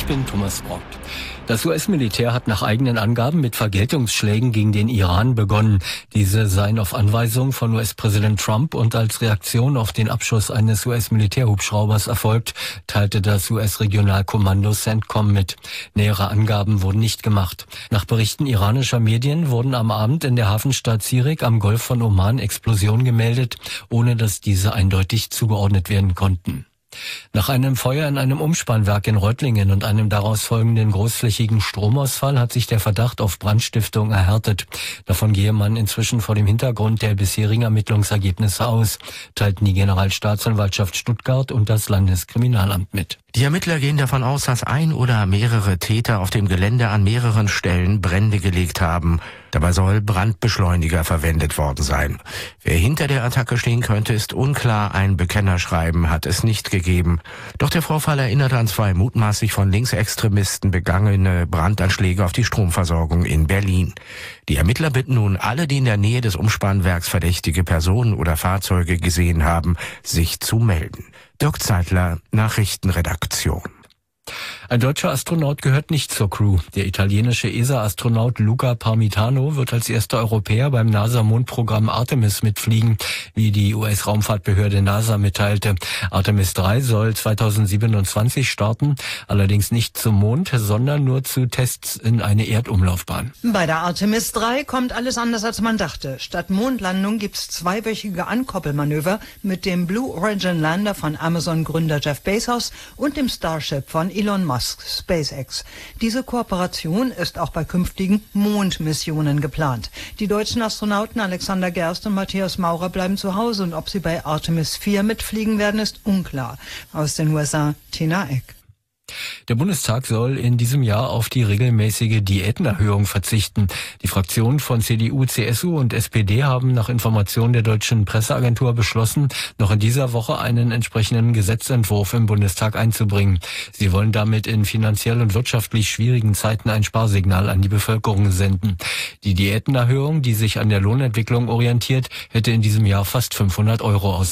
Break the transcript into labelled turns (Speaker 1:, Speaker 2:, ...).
Speaker 1: bin Thomas Brock. Das US-Militär hat nach eigenen Angaben mit Vergeltungsschlägen gegen den Iran begonnen. Diese seien auf Anweisung von US-Präsident Trump und als Reaktion auf den Abschuss eines US-Militärhubschraubers erfolgt, teilte das US-Regionalkommando CENTCOM mit. Nähere Angaben wurden nicht gemacht. Nach Berichten iranischer Medien wurden am Abend in der Hafenstadt Sirik am Golf von Oman Explosionen gemeldet, ohne dass diese eindeutig zugeordnet werden konnten. Nach einem Feuer in einem Umspannwerk in Reutlingen und einem daraus folgenden großflächigen Stromausfall hat sich der Verdacht auf Brandstiftung erhärtet. Davon gehe man inzwischen vor dem Hintergrund der bisherigen Ermittlungsergebnisse aus, teilten die Generalstaatsanwaltschaft Stuttgart und das Landeskriminalamt mit.
Speaker 2: Die Ermittler gehen davon aus, dass ein oder mehrere Täter auf dem Gelände an mehreren Stellen Brände gelegt haben. Dabei soll Brandbeschleuniger verwendet worden sein. Wer hinter der Attacke stehen könnte, ist unklar. Ein Bekennerschreiben hat es nicht gegeben. Doch der Vorfall erinnert an 2 mutmaßlich von Linksextremisten begangene Brandanschläge auf die Stromversorgung in Berlin. Die Ermittler bitten nun alle, die in der Nähe des Umspannwerks verdächtige Personen oder Fahrzeuge gesehen haben, sich zu melden. Dirk Zeitler, Nachrichtenredaktion.
Speaker 1: Ein deutscher Astronaut gehört nicht zur Crew. Der italienische ESA-Astronaut Luca Parmitano wird als erster Europäer beim NASA-Mondprogramm Artemis mitfliegen, wie die US-Raumfahrtbehörde NASA mitteilte. Artemis 3 soll 2027 starten, allerdings nicht zum Mond, sondern nur zu Tests in eine Erdumlaufbahn.
Speaker 3: Bei der Artemis 3 kommt alles anders, als man dachte. Statt Mondlandung gibt's 2-wöchige Ankoppelmanöver mit dem Blue Origin Lander von Amazon-Gründer Jeff Bezos und dem Starship von Elon Musk, SpaceX. Diese Kooperation ist auch bei künftigen Mondmissionen geplant. Die deutschen Astronauten Alexander Gerst und Matthias Maurer bleiben zu Hause und ob sie bei Artemis 4 mitfliegen werden, ist unklar. Aus den USA, Tina Eck.
Speaker 1: Der Bundestag soll in diesem Jahr auf die regelmäßige Diätenerhöhung verzichten. Die Fraktionen von CDU, CSU und SPD haben nach Informationen der deutschen Presseagentur beschlossen, noch in dieser Woche einen entsprechenden Gesetzentwurf im Bundestag einzubringen. Sie wollen damit in finanziell und wirtschaftlich schwierigen Zeiten ein Sparsignal an die Bevölkerung senden. Die Diätenerhöhung, die sich an der Lohnentwicklung orientiert, hätte in diesem Jahr fast 500 €